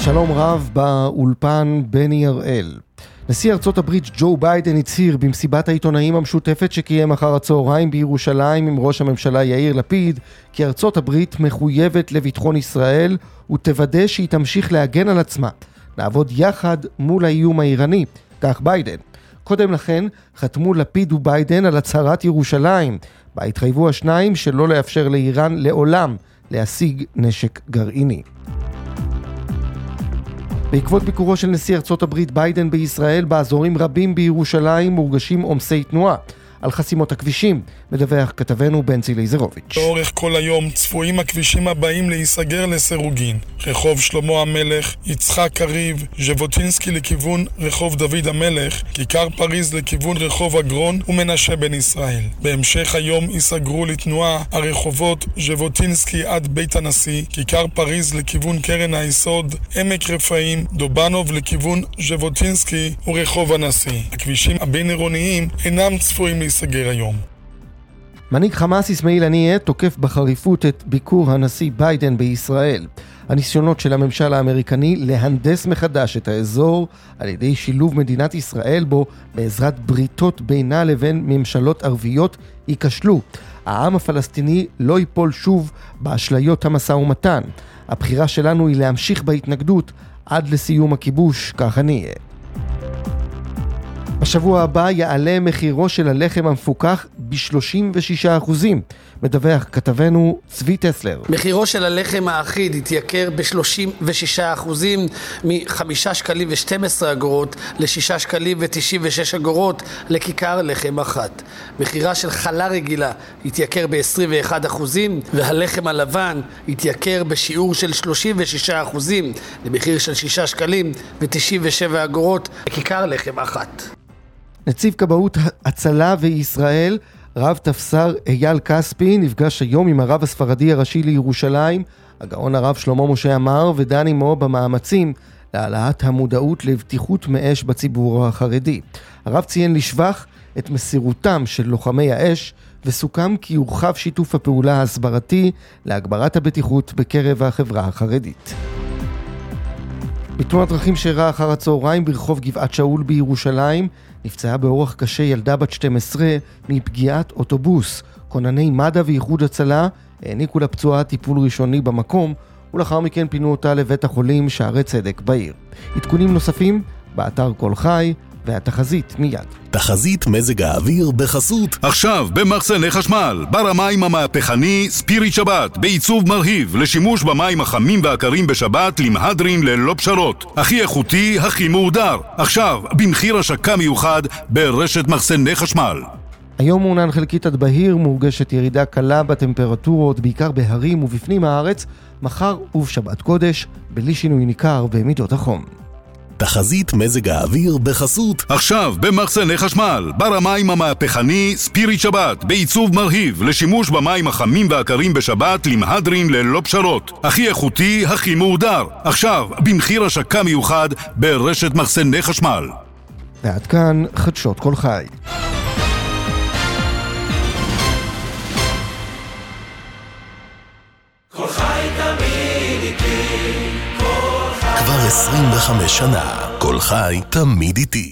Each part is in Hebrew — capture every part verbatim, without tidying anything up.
שלום רב באולפן בני הראל. נשיא ארצות הברית ג'ו ביידן הצהיר במסיבת העיתונאים המשותפת שקיים אחר הצהריים בירושלים עם ראש הממשלה יאיר לפיד כי ארצות הברית מחויבת לביטחון ישראל ותוודא שהיא תמשיך להגן על עצמה. נעבוד יחד מול האיום האיראני, כך ביידן. קודם לכן חתמו לפיד וביידן על הצהרת ירושלים, בה התחייבו השניים שלא לאפשר לאיראן לעולם להשיג נשק גרעיני. בעקבות ביקורו של נשיא ארצות הברית ביידן בישראל, באזורים רבים בירושלים מורגשים עומסי תנועה. על חסימות הכבישים, מדווח כתבנו בנצי ליזרוביץ'. לאורך כל היום צפויים הכבישים הבאים להיסגר לסירוגין. רחוב שלמה המלך, יצחק קריב, ז'בוטינסקי לכיוון רחוב דוד המלך, כיכר פריז לכיוון רחוב אגרון ומנשה בן ישראל. בהמשך היום ייסגרו לתנועה הרחובות ז'בוטינסקי עד בית הנשיא, כיכר פריז לכיוון קרן היסוד, עמק רפאים, דובנוב לכיוון ז'בוטינסקי ורחוב הנשיא. הכבישים הבין-עירוניים אינם צפויים להיסגר היום. מנהיג חמאס אסמאעיל הנייה תוקף בחריפות את ביקור הנשיא ביידן בישראל. הניסיונות של הממשל האמריקני להנדס מחדש את האזור על ידי שילוב מדינת ישראל בו בעזרת בריתות בינה לבין ממשלות ערביות ייכשלו. העם הפלסטיני לא ייפול שוב באשליות המשא ומתן. הבחירה שלנו היא להמשיך בהתנגדות עד לסיום הכיבוש, כך הנייה. בשבוע הבא יעלה מחירו של הלחם המפוקח ב-שלושים ושישה אחוזים. מדווח כתבנו צבי טסלר. מחירו של הלחם האחיד התייקר ב-שלושים ושישה אחוזים, מ-חמישה שקלים ו-שתים עשרה אגורות ל-שישה שקלים ו-תשעים ושש אגורות לכיכר לחם אחת. מחירה של חלה רגילה התייקר ב-עשרים ואחד אחוזים, והלחם הלבן התייקר בשיעור של שלושים ושישה אחוזים, למחיר של שישה שקלים ו-תשעים ושבע אגורות לכיכר לחם אחת. נציב כבאות הצלה וישראל, רב תפסר אייל כספי, נפגש היום עם הרב הספרדי הראשי לירושלים, הגאון הרב שלמה משה עמר, ודן עמו במאמצים להעלאת המודעות לבטיחות מאש בציבור החרדי. הרב ציין לשבח את מסירותם של לוחמי האש, וסוכם כי יורחב שיתוף הפעולה ההסברתי להגברת הבטיחות בקרב החברה החרדית. בתאונת דרכים שאירעה אחר הצהריים ברחוב גבעת שאול בירושלים, נפצעה באורח קשה ילדה בת שתים עשרה מפגיעת אוטובוס. כונני מד"א ואיחוד הצלה העניקו לפצועה טיפול ראשוני במקום, ולאחר מכן פינו אותה לבית החולים שערי צדק בעיר. עדכונים נוספים באתר כל חי והתחזית מיד. תחזית מזג האוויר בחסות עכשיו במחסני חשמל, בר המים המהפכני ספיריט שבת, בעיצוב מרהיב לשימוש במים החמים והקרים בשבת למהדרין ללא פשרות, הכי איכותי, הכי מהודר, עכשיו במחיר השקה מיוחד ברשת מחסני חשמל. היום מעונן חלקית עד בהיר, מורגשת ירידה קלה בטמפרטורות בעיקר בהרים ובפנים הארץ, מחר ובשבת קודש בלי שינוי ניכר במידות החום. תחזית מזג האוויר בחסות עכשיו במחסני חשמל, בר המים המהפכני ספיריט שבת, בעיצוב מרהיב לשימוש במים החמים והקרים בשבת למהדרין ללא פשרות, הכי איכותי, הכי מהודר, עכשיו במחיר השקה מיוחד ברשת מחסני חשמל. ועד כאן חדשות כל חי. כל חי תמיד איתי, כל חי. כבר עשרים וחמש שנה, כל חי תמיד איתי.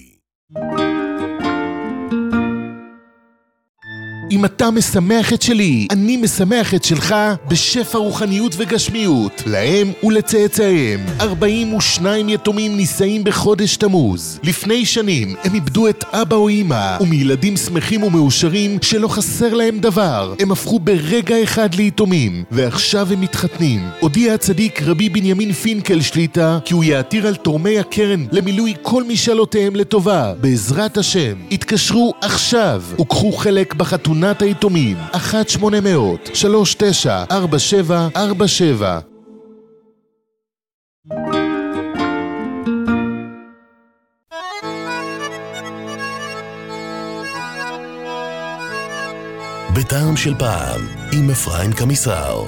אם אתה משמח את שלי, אני משמח את שלך בשפע רוחניות וגשמיות, להם ולצאצאיהם. ארבעים ושניים יתומים נישאים בחודש תמוז. לפני שנים הם איבדו את אבא או אמא, ומילדים שמחים ומאושרים שלא חסר להם דבר. הם הפכו ברגע אחד ליתומים, ועכשיו הם מתחתנים. הודיע הצדיק רבי בנימין פינקל שליטה, כי הוא יעתיר על תורמי הקרן למילוי כל משאלותיהם לטובה. בעזרת השם, התקשרו עכשיו וקחו חלק בחתונה היתומים. אחת שמונה מאות שלוש תשע ארבע שבע ארבע שבע. בטעם של פעם עם אפרים קמיסר.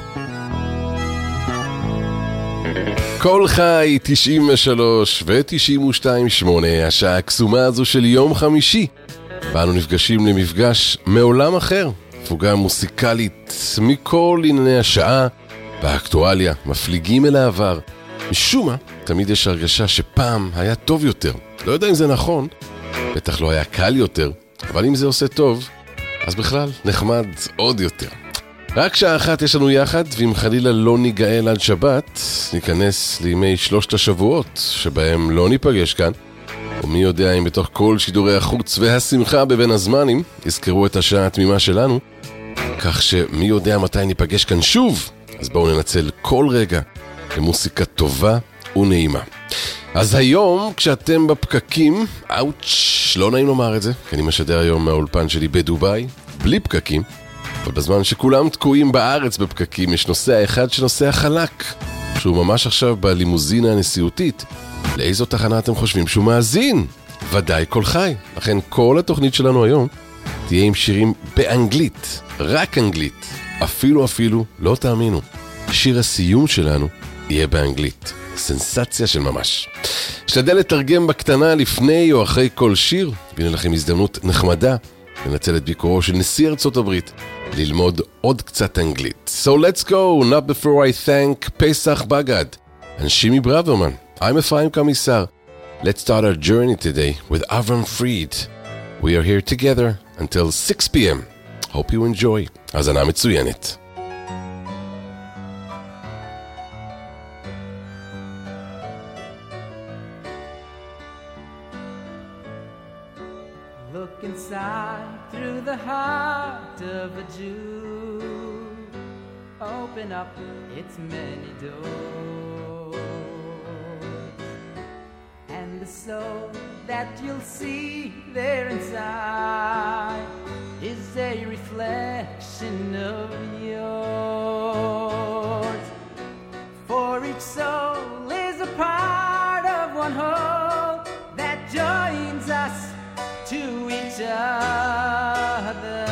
כל חי תשעים ושלוש ו-תשעים ושתיים שמונה, השעה הקסומה הזו של יום חמישי. ואנו נפגשים למפגש מעולם אחר, פוגה מוסיקלית מכל ענייני השעה והאקטואליה, מפליגים אל העבר משום מה, תמיד יש הרגשה שפעם היה טוב יותר. לא יודע אם זה נכון, בטח לא היה קל יותר, אבל אם זה עושה טוב, אז בכלל נחמד עוד יותר. רק שעה אחת יש לנו יחד, ואם חלילה לא ניגאל עד שבת, ניכנס לימי שלושת השבועות, שבהם לא ניפגש כאן, ומי יודע אם בתוך כל שידורי החוץ והשמחה בבין הזמנים, יזכרו את השעה התמימה שלנו, כך שמי יודע מתי ניפגש כאן שוב, אז בואו ננצל כל רגע למוסיקה טובה ונעימה. אז היום, כשאתם בפקקים, אאוץ', לא נעים לומר את זה, כי אני משדר היום מהאולפן שלי בדוביי, בלי פקקים, אבל בזמן שכולם תקועים בארץ בפקקים, יש נוסע אחד שנוסע חלק, שהוא ממש עכשיו בלימוזינה הנשיאותית. לאיזו תחנה אתם חושבים שהוא מאזין? ודאי כל חי. לכן כל התוכנית שלנו היום תהיה עם שירים באנגלית, רק אנגלית. אפילו אפילו, לא תאמינו, שיר הסיום שלנו יהיה באנגלית. סנסציה של ממש. שתדע לתרגם בקטנה לפני או אחרי כל שיר, והנה לכם הזדמנות נחמדה לנצל את ביקורו של נשיא ארצות הברית ללמוד עוד קצת אנגלית. So let's go, not before I thank Pesach Bagad and Shimi Braverman. I'm Efraim Kamisar. Let's start our journey today with Avram Fried. We are here together until six p.m. Hope you enjoy. האזנה מצוינת. Look inside through the heart of a Jew. Open up its many doors. And the soul that you'll see there inside is a reflection of yours. For each soul is a part of one whole that joins us to each other.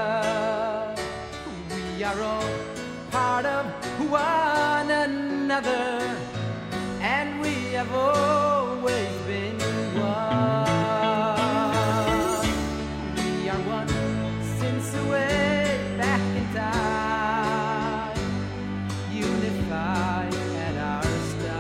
We are all part of one another, and we have always been one. We are one since the way back in time, unified at our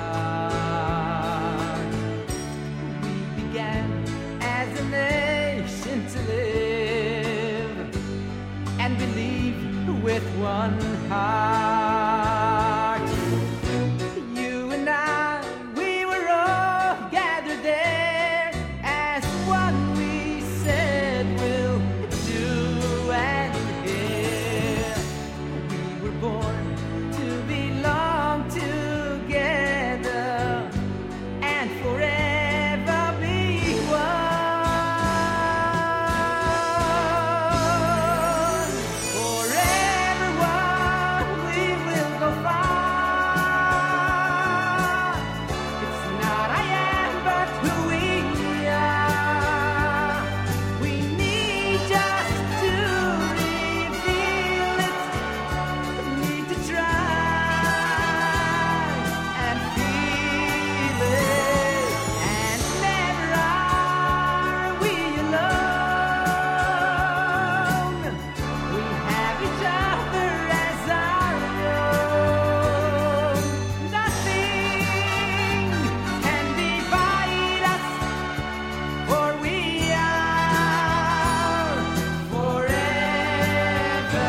start. We began as a nation to live and believe with one heart. You and I, we were all gathered there as one we said we'll do and hear. We were born to belong together and forever be one. Forever one, we will go far. It's not I am, but who we are. We need just to reveal it. Need to try and feel it. And never are we alone. We have each other as our own. Nothing can divide us, for we are forever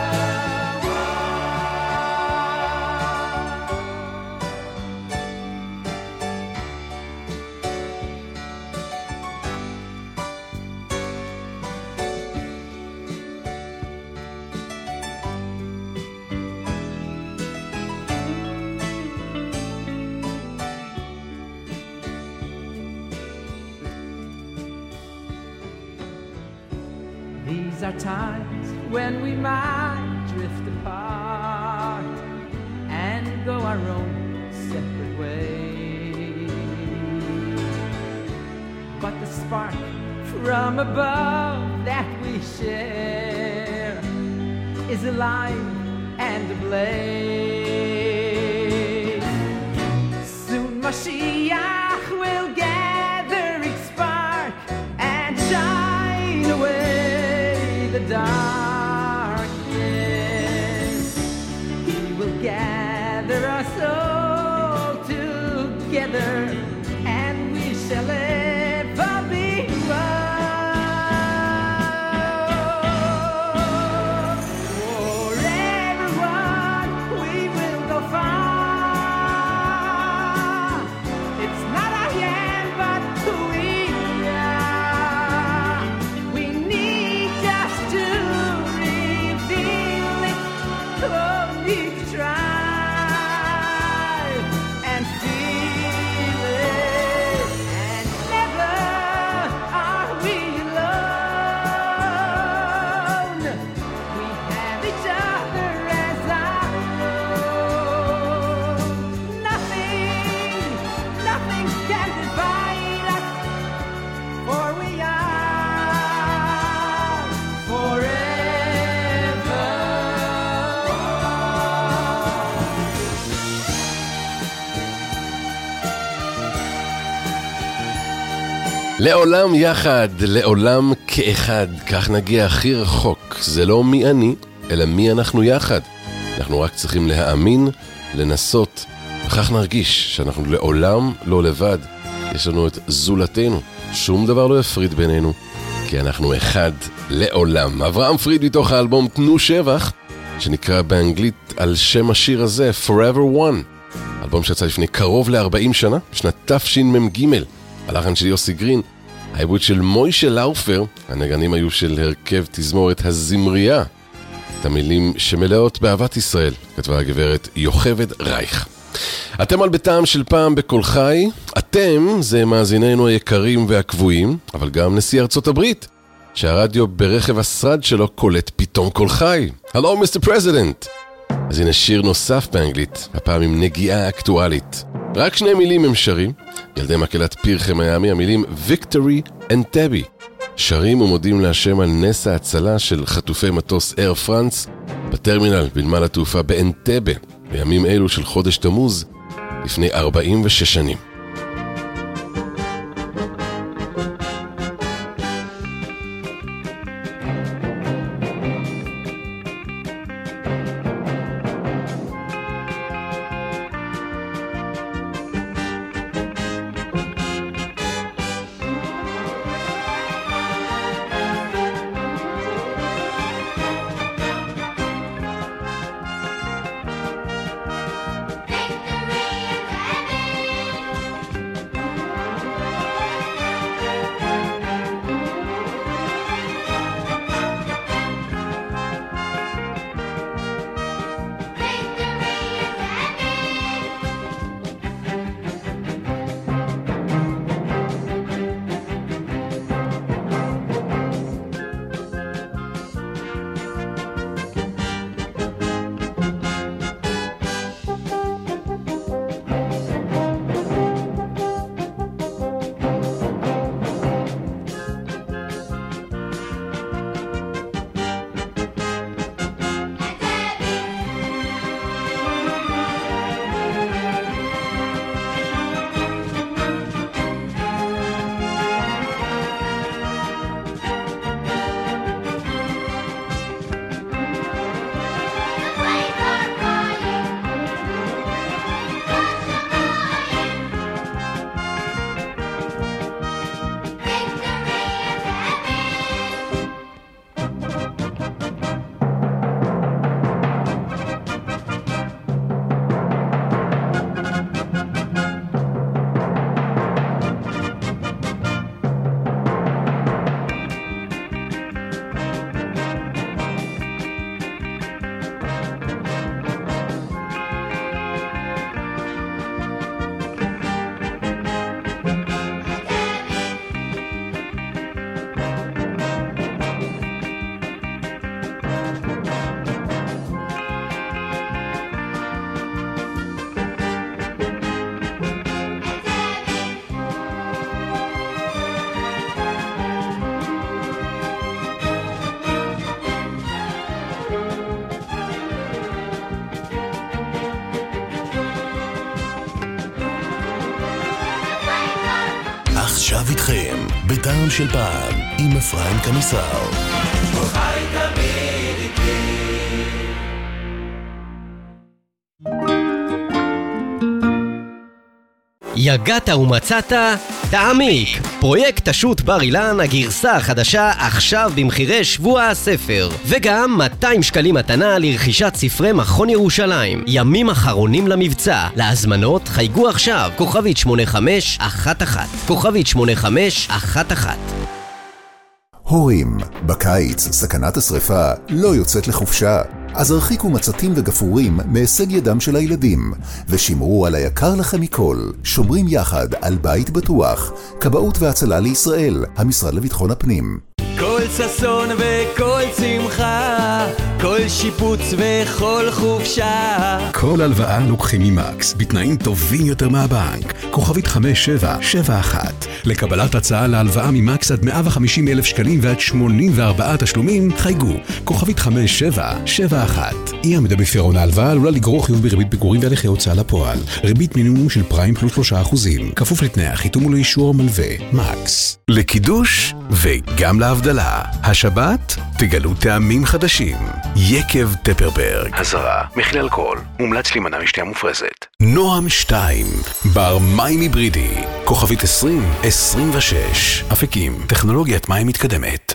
These are times when we might drift apart and go our own separate ways. But the spark from above that we share is alive and ablaze. Soon Mashiach will gather each spark and shine away the darkness. He will gather us all together together, and we shall ever be one. For everyone, we will go far. It's not a hand, but who we are. We need just to reveal it. Oh, need to try and feel it. And never are we alone. We have each other as our own. Nothing, nothing can divide us, for we are forever. לעולם יחד, לעולם כאחד, כך נגיע הכי רחוק. זה לא מי אני, אלא מי אנחנו יחד. אנחנו רק צריכים להאמין, לנסות, וכך נרגיש שאנחנו לעולם לא לבד. יש לנו את זולתנו, שום דבר לא יפריד בינינו, כי אנחנו אחד לעולם. אברהם פריד מתוך האלבום תנו שבח, שנקרא באנגלית על שם השיר הזה, Forever One. אלבום שיצא לפני קרוב ל-ארבעים שנה, בשנת תשמ"ג. הלחן של יוסי גרין, העיבוד של מוישה לאופר, הנגנים היו של הרכב תזמורת הזמרייה. את המילים שמלאות באהבת ישראל, כתבה הגברת יוכבד רייך. אתם על ביתם של פעם בכל חי, אתם זה מאזיננו היקרים והקבועים, אבל גם נשיא ארצות הברית, שהרדיו ברכב השרד שלו קולט פתאום כל חי. Hello, מיסטר President. אז הנה שיר נוסף באנגלית, הפעם עם נגיעה אקטואלית. רק שני מילים הם שרים, ילדי מקהלת פירחי מיאמי, המילים Victory and Debbie. שרים ומודים להשם על נס ההצלה של חטופי מטוס אייר פרנס בטרמינל בנמל התעופה באנטבה, בימים אלו של חודש תמוז, לפני ארבעים ושש שנים. עכשיו איתכם, בטעם של פעם, עם אפרים קמיסר. חי תמיד איתי. יגעת ומצאת? תעמיק. פרויקט השו"ת בר אילן, הגרסה החדשה, עכשיו במחירי שבוע הספר. וגם מאתיים שקלים מתנה לרכישת ספרי מכון ירושלים. ימים אחרונים למבצע. להזמנות חייגו עכשיו. כוכבית שמונה חמש אחת אחת. כוכבית שמונה חמש אחת אחת. הורים, בקיץ סכנת השריפה לא יוצאת לחופשה. אז הרחיקו מצתים וגפורים מהישג ידם של הילדים, ושמרו על היקר לכם מכל. שומרים יחד על בית בטוח. כבאות והצלה לישראל, המשרד לביטחון הפנים. כל ששון וכל שמחה, כל שיפוץ וכל חופשה. כל הלוואה לוקחים ממקס, בתנאים טובים יותר מהבנק. כוכבית חמש שבע שבע אחת. לקבלת הצעה להלוואה ממקס עד מאה וחמישים אלף שקלים ועד שמונים וארבעה תשלומים, חייגו. כוכבית חמש שבע שבע אחת. אי עמידה בפירעון ההלוואה עלולה לגרור חיוב בריבית פיגורים והליכי הוצאה לפועל. ריבית מינימום של פריים פלוס שלושה אחוזים. כפוף לתנאי החיתום ולאישור המלווה. מקס. לקידוש וגם להבדלה. השבת תגלו טעמים חדשים. יקב טפרברג. הזרה, מכיל אלכוהול, מומלץ להימנע משתייה מופרזת. נועם שתיים, בר מים היברידי, כוכבית עשרים עשרים ושש. אפיקים, טכנולוגיית מים מתקדמת.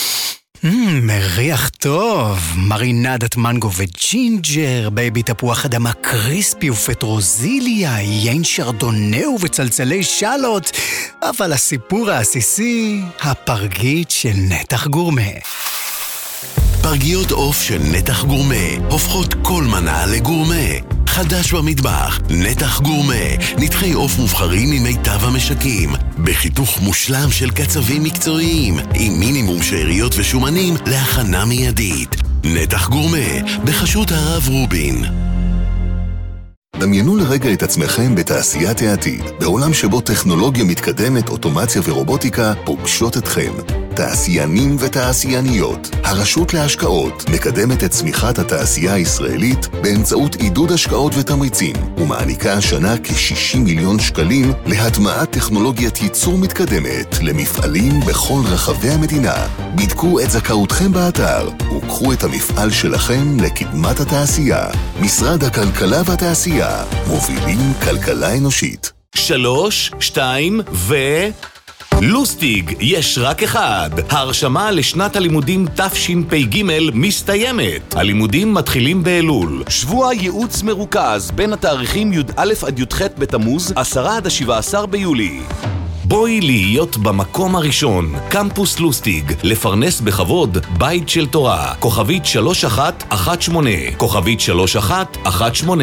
מריח טוב, מרינדת מנגו וג'ינג'ר, בייבי תפוח אדמה קריספי ופטרוזיליה, יין שרדונאו וצלצלי שלוט, אבל הסיפור העסיסי, הפרגית של נתח גורמה. פרגיות עוף של נתח גורמה הופכות כל מנה לגורמה. חדש במטבח, נתח גורמה, נתחי עוף מובחרים ממיטב המשקים, בחיתוך מושלם של קצבים מקצועיים, עם מינימום שאריות ושומנים להכנה מיידית. נתח גורמה, בחשות הרב רובין. דמיינו לרגע את עצמכם בתעשיית העתיד, בעולם שבו טכנולוגיה מתקדמת, אוטומציה ורובוטיקה פוגשות אתכם. תעשיינים ותעשייניות. הרשות להשקעות מקדמת את צמיחת התעשייה הישראלית באמצעות עידוד השקעות ותמריצים, ומעניקה השנה כ-שישים מיליון שקלים להטמעת טכנולוגיית ייצור מתקדמת למפעלים בכל רחבי המדינה. בדקו את זכאותכם באתר, וקחו את המפעל שלכם לקדמת התעשייה. משרד הכלכלה והתעשייה, מובילים כלכלה אנושית. שלוש, שתיים ו... לוסטיג, יש רק אחד. ההרשמה לשנת הלימודים תשפ"ג מסתיימת. הלימודים מתחילים באלול. שבוע ייעוץ מרוכז בין התאריכים י"א עד י"ח בתמוז, עשרה עד השבעה עשר ביולי. בואי להיות במקום הראשון. קמפוס לוסטיג, לפרנס בכבוד, בית של תורה. כוכבית שלוש אחת אחת שמונה. כוכבית שלוש אחת אחת שמונה.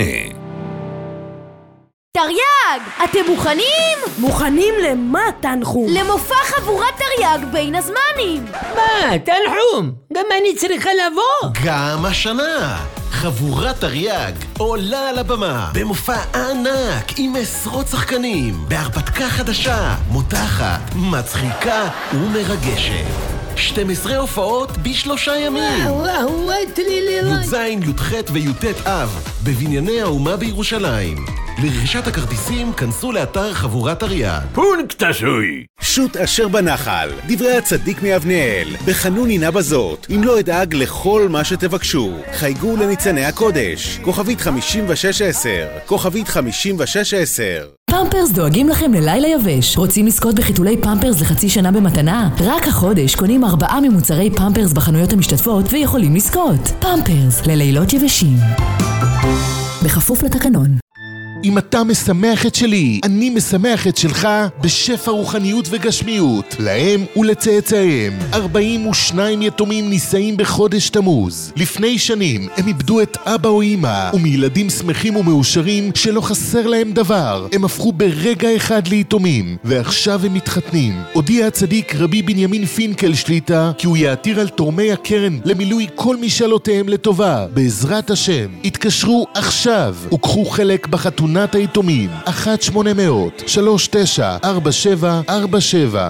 תרי"ג, אתם מוכנים? מוכנים למה, תנחום? למופע חבורת תרי"ג בין הזמנים. מה, תנחום? גם אני צריכה לבוא. גם השנה. חבורת תרי"ג עולה על הבמה במופע ענק עם עשרות שחקנים בהרפתקה חדשה, מותחת, מצחיקה ומרגשת. שתים עשרה הופעות בשלושה ימים. וואו, וואו, וואו, תלי לי. י"ז, י"ח וי"ט אב בבנייני האומה בירושלים. לרכישת הכרטיסים כנסו לאתר חבורת תרי"ג. פונקט עשוי. שו"ת אשר בנחל, דברי הצדיק מאבניאל, בחנון הנה בזאת, אם לא אדאג לכל מה שתבקשו. חייגו לניצני הקודש, כוכבית חמישים ושש עשר, כוכבית חמישים ושש עשר. פמפרס דואגים לכם ללילה יבש. רוצים לזכות בחיתולי פמפרס לחצי שנה במתנה? רק החודש קונים ארבעה ממוצרי פמפרס בחנויות המשתתפות ויכולים לזכות. פמפרס ללילות יבשים. בכפוף לתקנון. אם אתה משמח את שלי, אני משמח את שלך בשפע רוחניות וגשמיות, להם ולצאצאיהם. ארבעים ושניים יתומים נישאים בחודש תמוז. לפני שנים הם איבדו את אבא או אמא, ומילדים שמחים ומאושרים שלא חסר להם דבר. הם הפכו ברגע אחד ליתומים, ועכשיו הם מתחתנים. הודיע הצדיק רבי בנימין פינקל שליטה, כי הוא יעתיר על תורמי הקרן למילוי כל משאלותיהם לטובה. בעזרת השם, התקשרו עכשיו, וקחו חלק בחתונה היתומים. אחת שמונה מאות שלוש תשע ארבע שבע ארבע שבע.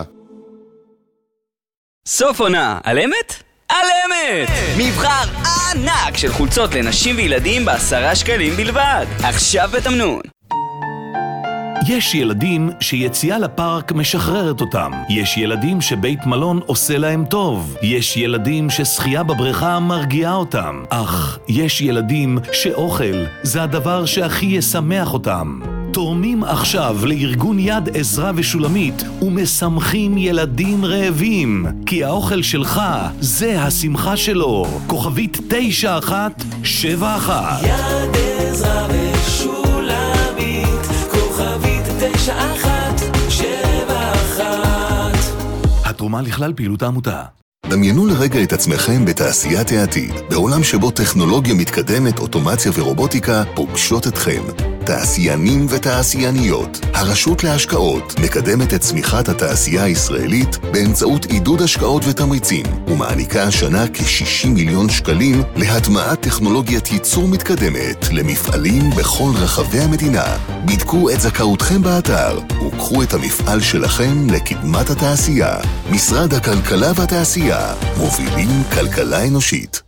סוף עונה, על אמת? על אמת! מבחר ענק של חולצות לנשים וילדים בעשרה שקלים בלבד. עכשיו בתמנון. יש ילדים שיציאה לפארק משחררת אותם. יש ילדים שבית מלון עושה להם טוב. יש ילדים ששחייה בבריכה מרגיעה אותם. אך יש ילדים שאוכל זה הדבר שהכי ישמח אותם. תורמים עכשיו לארגון יד עזרה ושולמית ומשמחים ילדים רעבים, כי האוכל שלך זה השמחה שלו. כוכבית תשע אחת שבע אחת. יד עזרה ושולמית, כוכבית תשע אחת שבע אחת. התרומה לכלל פעילות העמותה. דמיינו לרגע את עצמכם בתעשיית העתיד, בעולם שבו טכנולוגיה מתקדמת, אוטומציה ורובוטיקה פוגשות אתכם. תעשיינים ותעשייניות. הרשות להשקעות מקדמת את צמיחת התעשייה הישראלית באמצעות עידוד השקעות ותמריצים, ומעניקה השנה כ-שישים מיליון שקלים להטמעת טכנולוגיית ייצור מתקדמת למפעלים בכל רחבי המדינה. בדקו את זכאותכם באתר, וקחו את המפעל שלכם לקדמת התעשייה. משרד הכלכלה והתעשייה, מובילים כלכלה אנושית.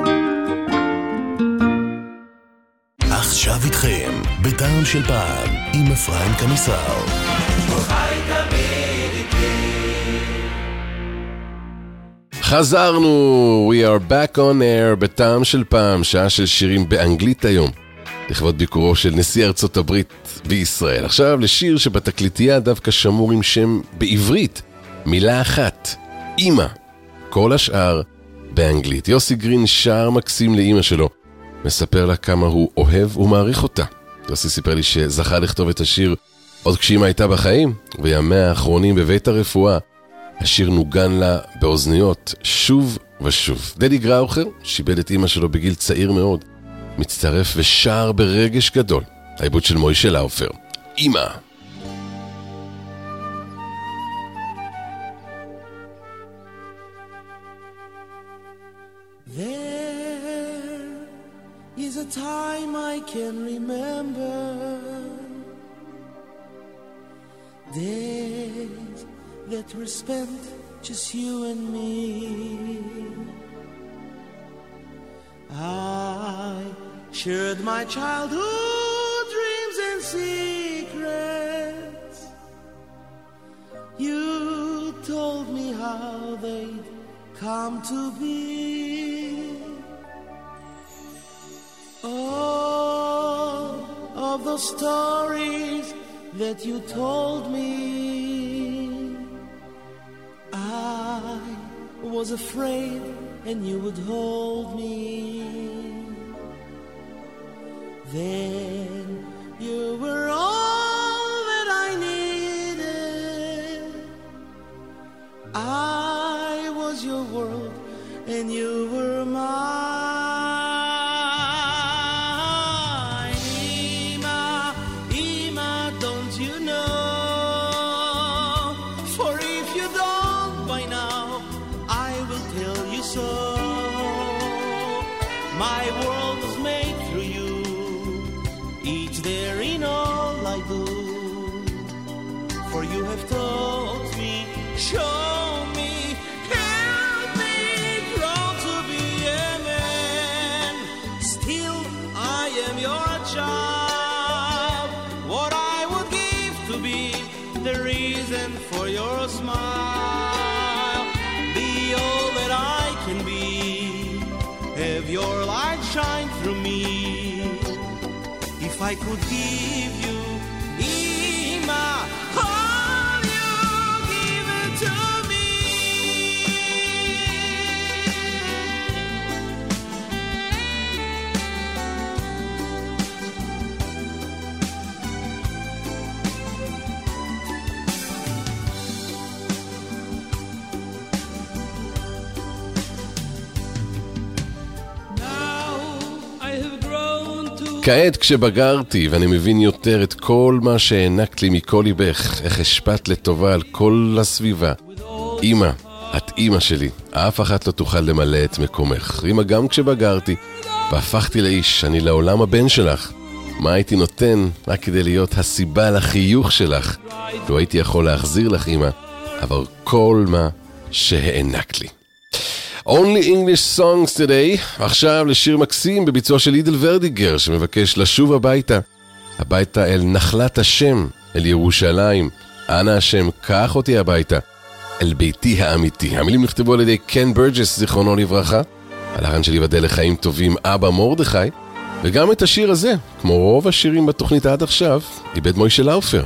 עכשיו איתכם, בטעם של פעם, עם אפרים קמיסר. חזרנו, we are back on air, בטעם של פעם, שעה של שירים באנגלית היום, לכבוד ביקורו של נשיא ארצות הברית בישראל. עכשיו לשיר שבתקליטייה דווקא שמור עם שם בעברית, מילה אחת, אמא. כל השאר באנגלית. יוסי גרין שר מקסים לאמא שלו, מספר לה כמה הוא אוהב ומעריך אותה. יוסי סיפר לי שזכה לכתוב את השיר עוד כשאמא הייתה בחיים, וימיה האחרונים בבית הרפואה. השיר נוגן לה באוזניות שוב ושוב. דדי גראוכר שיבד את אמא שלו בגיל צעיר מאוד, מצטרף ושר ברגש גדול. העיבוד של מוישה לאופר, אמא. is a time I can remember, days that were spent just you and me. I shared my childhood dreams and secrets. You told me how they'd come to be. All of the stories that you told me, I was afraid and you would hold me. Then you were all that I needed. I was your world and you were mine. Shine through me. If I could give you Ima, all you give it to me. כעת כשבגרתי ואני מבין יותר את כל מה שהענקת לי מכל ליבך, איך השפעת לטובה על כל הסביבה. אמא, את אמא שלי, אף אחת לא תוכל למלא את מקומך. אמא, גם כשבגרתי והפכתי לאיש, אני לעולם הבן שלך. מה הייתי נותן רק כדי להיות הסיבה לחיוך שלך? לא הייתי יכול להחזיר לך אמא, אבל כל מה שהענקת לי. Only English songs today. עכשיו לשיר מקסים בביצוע של אידל ורדיגר, שמבקש לשוב הביתה. הביתה אל נחלת השם, אל ירושלים. אנא השם, קח אותי הביתה, אל ביתי האמיתי. המילים נכתבו על ידי קן ברג'ס, זיכרונו לברכה. הלחן שלי ודל לחיים טובים, אבא מורדכי. וגם את השיר הזה, כמו רוב השירים בתוכנית עד עכשיו, איבד מוישה לאופר.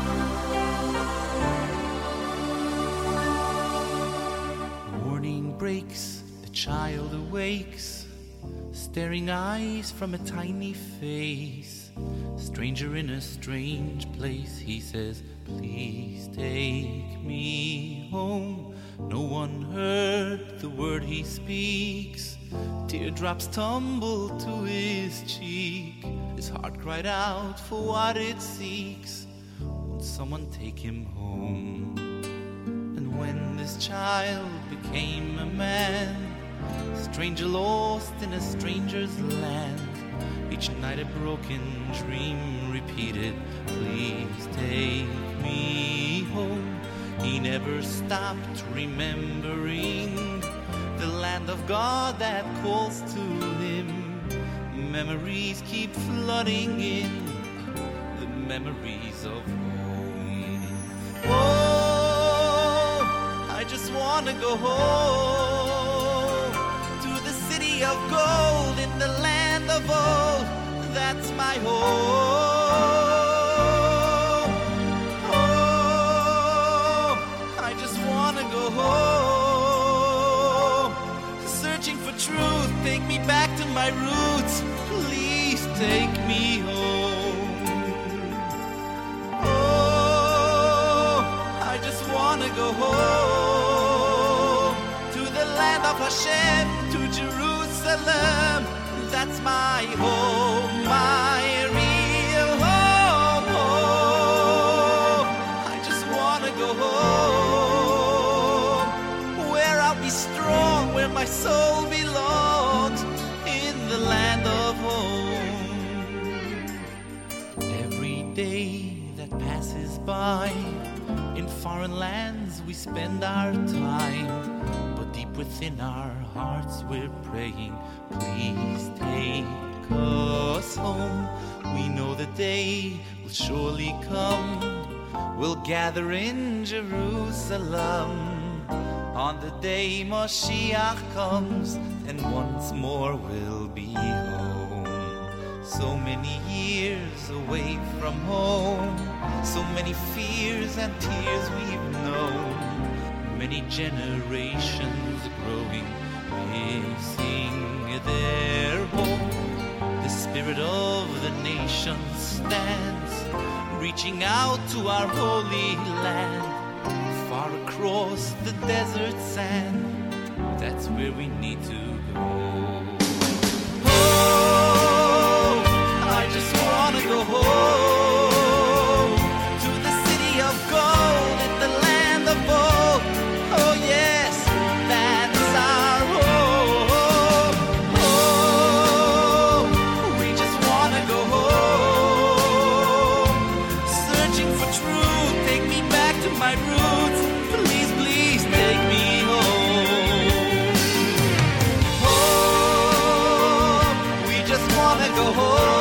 Morning breaks, the child awakes, staring eyes from a tiny face. Stranger in a strange place, he says, please take me home. No one heard the word he speaks. Teardrops tumble to his cheek. His heart cried out for what it seeks. Won't someone take him home? And when this child became a man, stranger lost in a stranger's land, each night a broken dream repeated, please take me home. He never stopped remembering the land of God that calls to him. Memories keep flooding in, the memories of home. Oh, I just want to go home to the city of gold in the land of old. That's my home. Oh, I just want to go home. Searching for truth, take me back to my roots. Please take me home. Oh, I just want to go home to the land of Hashem, to Jerusalem. That's my home, my real home. Oh, I just want to go home where I'll be strong, where my soul belongs, in the land of home. Every day that passes by, in foreign lands we spend our time, but deep within our hearts we're praying, please take us home. We know the day will surely come, we'll gather in Jerusalem on the day Moshiach comes, and once more we'll be home. So many years away from home, so many fears and tears we've known, many generations growing, missing their home. The spirit of the nation stands, reaching out to our holy land, far across the desert sand. That's where we need to go. Oh, I just want to go home to the city of gold in the land of old. Oh yes, that's our home. Oh, we just want to go home, searching for truth, take me back to my roots. Please, please take me home. Oh, we just want to go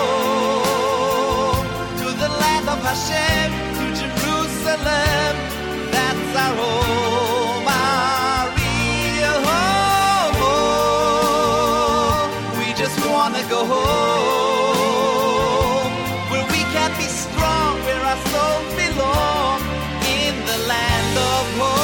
home to the land of Hashem, to Jerusalem. That's our home, our real home. We just want to go home where we can be strong, where our souls belong, in the land of home.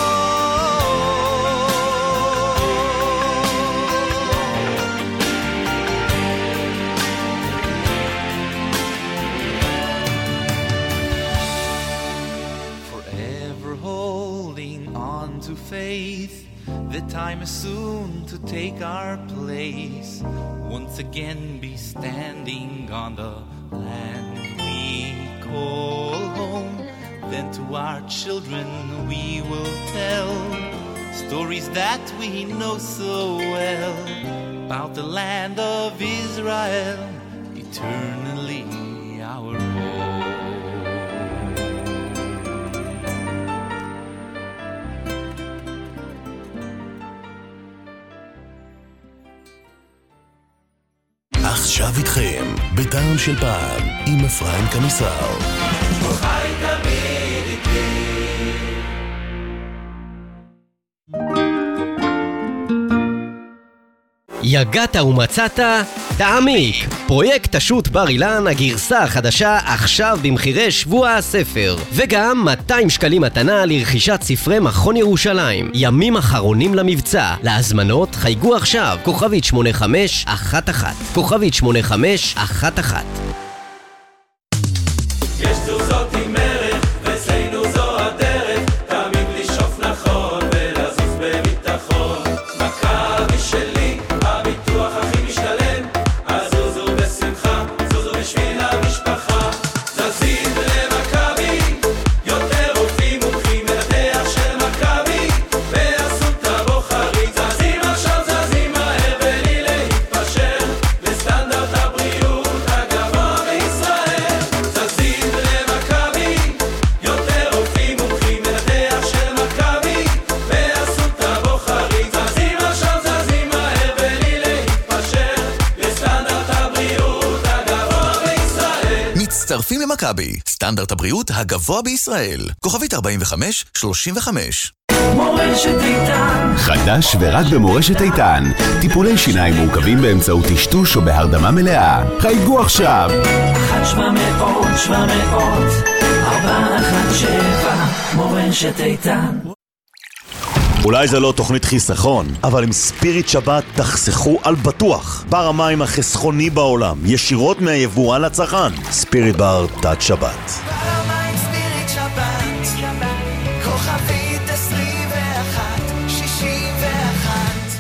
Forever holding on to faith, the time is soon to take our place, once again be standing on the land we call home. Then to our children we will tell stories that we know so well, about the land of Israel, eternally our home. עכשיו איתכם, בטעם של פעם, עם אפרים קמיסר. חי תמיד איתי. יגעת ומצאת? תעמיק! פרויקט השו"ת בר אילן, הגרסה החדשה, עכשיו במחירי שבוע הספר. וגם מאתיים שקלים מתנה לרכישת ספרי מכון ירושלים. ימים אחרונים למבצע. להזמנות חייגו עכשיו, כוכבית שמונה חמש אחת אחת. כוכבית שמונה חמש אחת אחת. יש תזוזות עם ערך, וזינו זו הדרך, תמיד לשאוף נכון ולזוז בביטחון. מכבי שלי, הביטוח הכי משתלם, אז זוזו בשמחה, זוזו בשביל המשפחה. זזים למכבי, יותר רופאים מומחים, מנתח של מכבי, באסותא בוחרית. זזים עכשיו, זזים מהר, בלי להתפשר, לסטנדרט הבריאות הגבוה בישראל. זזים למכבי, יותר רופאים מומחים, מנתח של מכבי, באסותא בוחרית. זזים עכשיו, זזים מהר, בלי להתפשר, לסטנדרט הבריאות הגבוה בישראל. מצטרפים למכבי, סטנדרט הבריאות הגבוה בישראל. כוכבית ארבעים וחמש שלושים וחמש. מורשת איתן, חדש ורק במורשת איתן. טיפולי שיניים מורכבים באמצעות טשטוש או בהרדמה מלאה. חייגו עכשיו. אחת שבע מאות, שבע מאות, ארבע אחת שבע, מורשת איתן. אולי זה לא תוכנית חיסכון, אבל עם ספיריט שבת תחסכו על בטוח. בר המים החסכוני בעולם, ישירות מהיבואן לצרכן. ספיריט בר תת שבת. ספיריט שבת, כוכבית עשרים ואחת, שישים ואחת.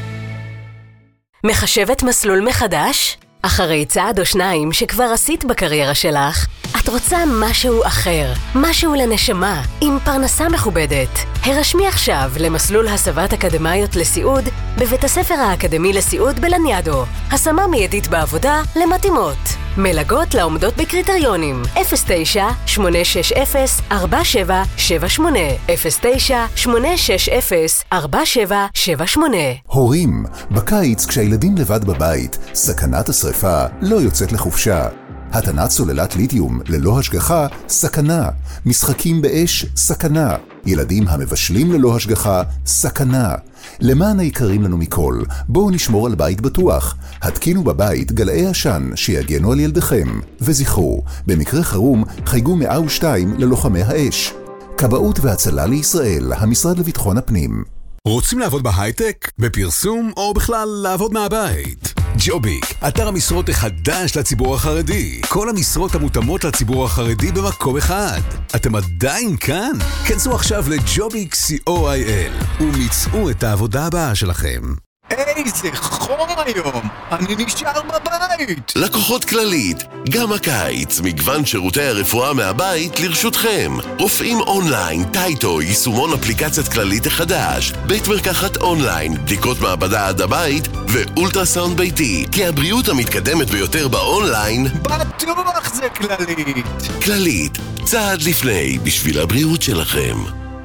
מחשבת מסלול מחדש? אחרי צעד או שניים שכבר עשית בקריירה שלך, את רוצה משהו אחר, משהו לנשמה, עם פרנסה מכובדת. הרשמי עכשיו למסלול הסבת אקדמיות לסיעוד בבית הספר האקדמי לסיעוד בלניאדו. השמה מיידית בעבודה למתאימות. מלגות לעומדות בקריטריונים. אפס תשע שמונה שש אפס ארבע שבע שבע שמונה אפס תשע שמונה שש אפס ארבע שבע שבע שמונה. הורים, בקיץ כשהילדים לבד בבית, סכנת השריפה לא יוצאת לחופשה. התנת סוללת ליתיום ללא השגחה, סכנה. משחקים באש, סכנה. ילדים המבשלים ללא השגחה, סכנה. למען היקרים לנו מכל, בואו נשמור על בית בטוח. התקינו בבית גלאי עשן שיגנו על ילדיכם. וזכרו, במקרה חירום חייגו מאה ושתיים ללוחמי האש. כבאות והצלה לישראל, המשרד לביטחון הפנים. רוצים לעבוד בהייטק, בפרסום או בכלל לעבוד מהבית? ג'וביק, אתר המשרות החדש לציבור החרדי. כל המשרות המותאמות לציבור החרדי במקום אחד. אתם עדיין כאן? כנסו עכשיו לג'וביק סי או איי אל ומצאו את העבודה הבאה שלכם. איזה חום היום, אני נשאר בבית. לקוחות כללית, גם הקיץ, מגוון שירותי הרפואה מהבית לרשותכם. רופאים אונליין, טייטו, יישומון אפליקציית כללית החדש, בית מרקחת אונליין, בדיקות מעבדה עד הבית ואולטרסאונד ביתי. כי הבריאות המתקדמת ביותר באונליין בטוח זה כללית. כללית, צעד לפני בשביל הבריאות שלכם.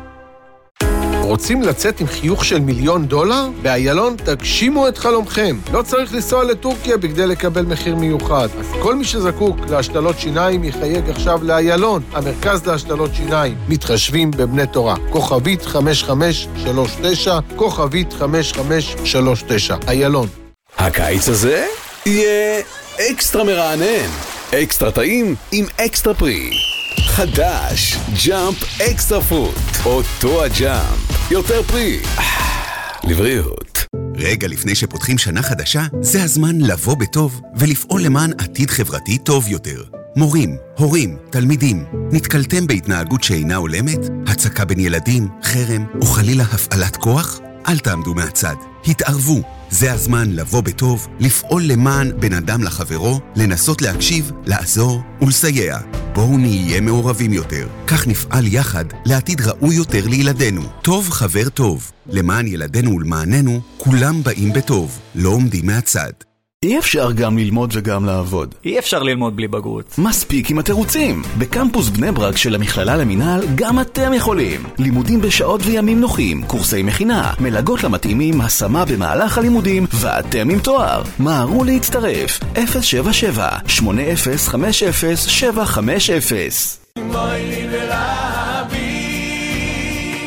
רוצים לצאת עם חיוך של מיליון דולר? באיילון תגשימו את חלומכם. לא צריך לנסוע לטורקיה בכדי לקבל מחיר מיוחד. אז כל מי שזקוק להשתלות שיניים יחייג עכשיו לאיילון, המרכז להשתלות שיניים. מתחשבים בבני תורה. כוכבית חמש חמש שלוש תשע, כוכבית חמש חמש שלוש תשע. איילון. הקיץ הזה יהיה אקסטרה מרענן. אקסטרה טעים עם אקסטרה פרי. חדש, ג'אמפ אקסטרה פרוט. אותו הג'אמפ. יותר פרי. לבריאות. רגע לפני שפותחים שנה חדשה, זה הזמן לבוא בטוב ולפעול למען עתיד חברתי טוב יותר. מורים, הורים, תלמידים, נתקלתם בהתנהגות שאינה הולמת? הצקה בין ילדים, חרם או חלילה הפעלת כוח? אל תעמדו מהצד, התערבו. זה הזמן לבוא בטוב, לפעול למען בן אדם לחברו, לנסות להקשיב, לעזור ולסייע. בואו נהיה מעורבים יותר. כך נפעל יחד לעתיד ראוי יותר לילדינו. טוב חבר טוב. למען ילדינו ולמעננו, כולם באים בטוב, לא עומדים מהצד. אי אפשר גם ללמוד וגם לעבוד. אי אפשר ללמוד בלי בגרות. מספיק עם התירוצים. בקמפוס בני ברק של המכללה למינהל גם אתם יכולים. לימודים בשעות וימים נוחים, קורסי מכינה, מלגות למתאימים, השמה במהלך הלימודים, ואתם עם תואר. מהרו להצטרף. אפס שבע שבע שמונה אפס חמש אפס שבע חמש אפס.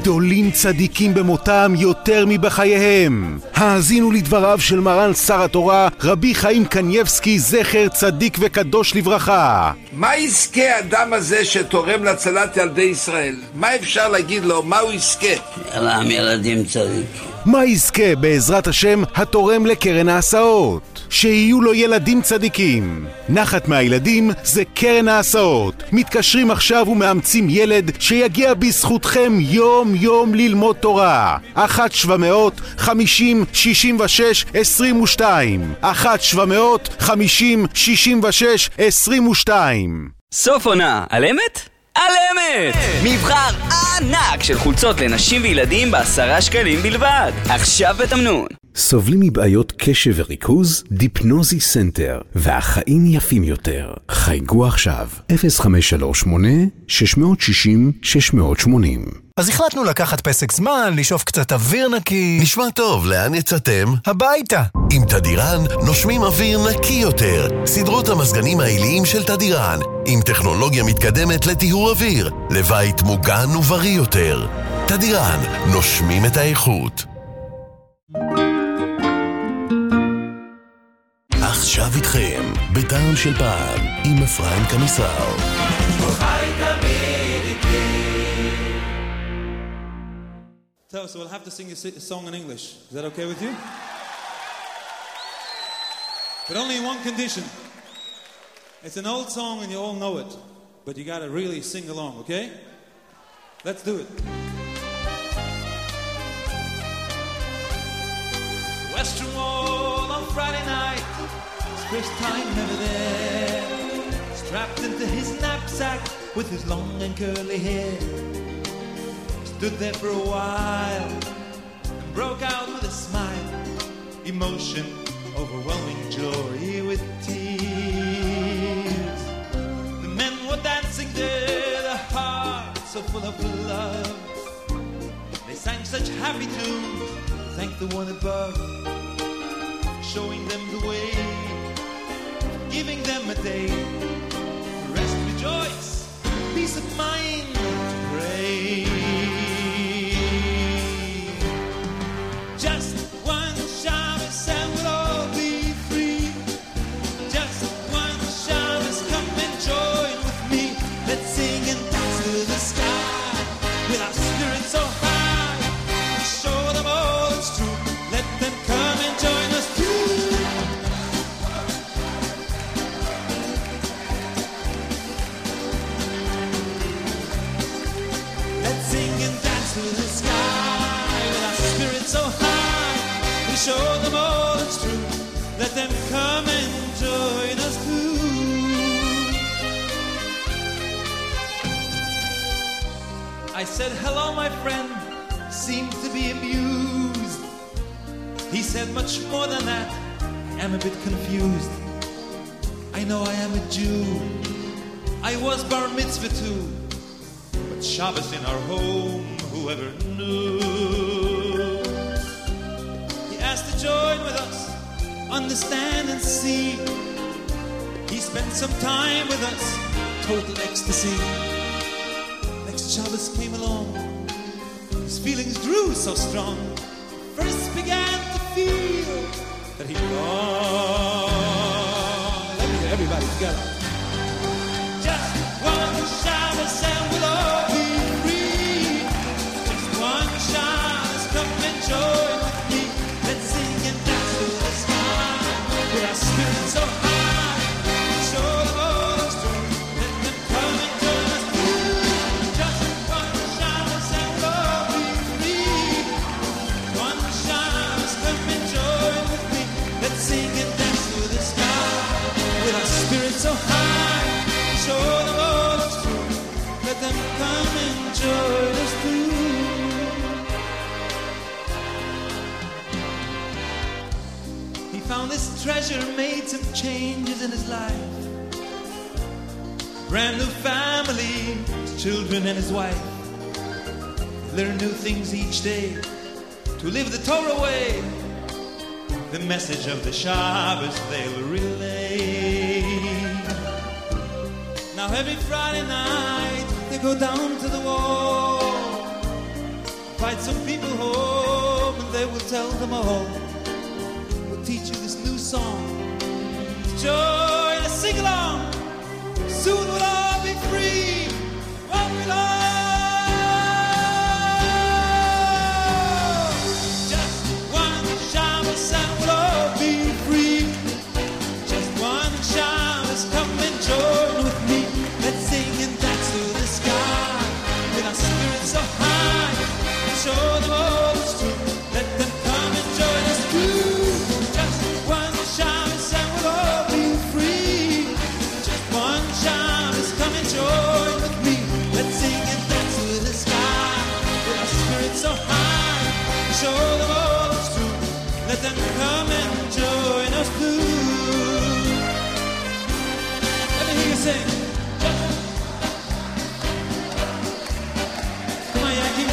גדולים צדיקים במותם יותר מבחייהם. האזינו לדבריו של מרן שר התורה, רבי חיים קנייבסקי, זכר צדיק וקדוש לברכה. מה יזכה האדם הזה שתורם להצלת ילדי ישראל? מה אפשר להגיד לו? מה הוא יזכה? רם ילדים צדיקים. מה יזכה בעזרת השם התורם לקרן ההסעות? שיהיו לו ילדים צדיקים. נחת מהילדים זה קרן ההסעות. מתקשרים עכשיו ומאמצים ילד שיגיע בזכותכם יום יום ללמוד תורה. אחת שבע מאות חמישים שישים ושש עשרים ושתיים אחת שבע מאות חמישים שישים ושש עשרים ושתיים. סוף עונה, על אמת? על אמת! מבחר ענק של חולצות לנשים וילדים בעשרה שקלים בלבד. עכשיו בתמנון. סובלים מבעיות קשב וריכוז? דיפנוזי סנטר, והחיים יפים יותר. חייגו עכשיו, אפס חמש שלוש שמונה שש שש שש שש שמונה אפס. אז החלטנו לקחת פסק זמן, לשאוף קצת אוויר נקי. נשמע טוב, לאן יצאתם? הביתה. עם תדירן נושמים אוויר נקי יותר. סדרות המזגנים העיליים של תדירן, עם טכנולוגיה מתקדמת לטיהור אוויר, לבית מוגן ובריא יותר. תדירן, נושמים את האיכות. עכשיו איתכם, בטעם של פעם, עם אפרים קמיסר. So we'll have to sing a song in English. Is that okay with you? But only in one condition. It's an old song and you all know it. But you gotta really sing along, okay? Let's do it. Western Wall on Friday night. First time never there. Strapped into his knapsack with his long and curly hair. Stood there for a while and broke out with a smile. Emotion, overwhelming joy with tears. The men were dancing there, their hearts so full of love. They sang such happy tunes, thank the one above, showing them the way, giving them a day. The rest rejoice, peace of mind to pray. Just one Shabbos and we'll all be free. Just one Shabbos, come and join with me. Let's sing and dance to the sky with our spirits so high. We show them all it's true. Let them come and join us too. Let's sing and dance to the sky with our spirits so high. Show them all it's true. Let them come and join us too. I said, hello, my friend. Seems to be abused. He said much more than that. I am a bit confused. I know I am a Jew. I was bar mitzvah too. But Shabbos in our home, whoever knew? To join with us, understand and see. He spent some time with us, total ecstasy. Next Shabbos came along, his feelings grew so strong. First began to feel that he belonged. Let me hear everybody together. Just one Shabbos and we'll all be free. Just one Shabbos, come and join. With our spirits so high, show them all it's true. Let them come and join us too. Just one Shabbos and we'll all be free. One Shabbos, come and join with me. Let's sing and dance to the sky. With our spirits so high, show them all it's true. Let them come and join us too. Found this treasure, made some changes in his life. Brand new family, his children and his wife. Learn new things each day to live the Torah way. The message of the Shabbos they'll relay. Now every Friday night they go down to the wall invite some people home, and they will tell them all. We'll teach you this new song. Joy to sing along. Soon we'll all be free. One we'll all. Just one Shabbos and we'll all be free. Just one Shabbos, come and join with me. Let's sing and dance to the sky. With our spirits so high, show them all it's true. Let them come and join us too. Just one Shabbos and we'll all be free. Just one Shabbos, come and join with me. Let's sing and dance to the sky. With our spirits so high, show them all it's true. Let them come and join us too. Let me hear you sing. Come on, Yankees.